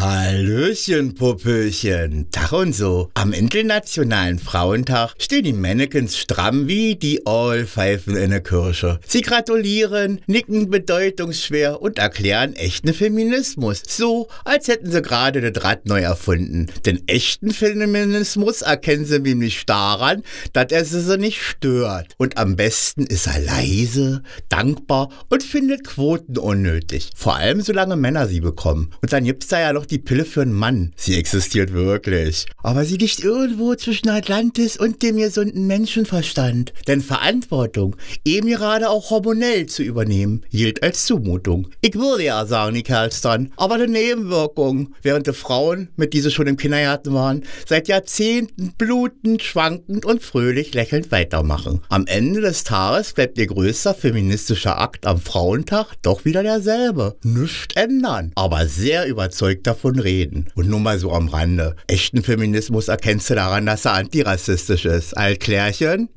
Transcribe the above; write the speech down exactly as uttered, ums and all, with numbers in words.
Hallöchen, Popöchen. Tag und so. Am Internationalen Frauentag stehen die Mannequins stramm wie die Ohrpfeifen in der Kirche. Sie gratulieren, nicken bedeutungsschwer und erklären echten Feminismus. So, als hätten sie gerade das Rad neu erfunden. Denn echten Feminismus erkennen sie nämlich daran, dass er sie nicht stört. Und am besten ist er leise, dankbar und findet Quoten unnötig. Vor allem solange Männer sie bekommen. Und dann gibt's da ja noch die Pille für einen Mann. Sie existiert wirklich. Aber sie liegt irgendwo zwischen Atlantis und dem gesunden Menschenverstand. Denn Verantwortung, eben gerade auch hormonell zu übernehmen, gilt als Zumutung. Ich würde ja sagen, die Kerls dann, aber die Nebenwirkungen, während die Frauen, mit die sie schon im Kindergarten waren, seit Jahrzehnten blutend, schwankend und fröhlich lächelnd weitermachen. Am Ende des Tages bleibt ihr größter feministischer Akt am Frauentag doch wieder derselbe. Nichts ändern, aber sehr überzeugt davon reden. Und nur mal so am Rande. Echten Feminismus erkennst du daran, dass er antirassistisch ist. Altklärchen?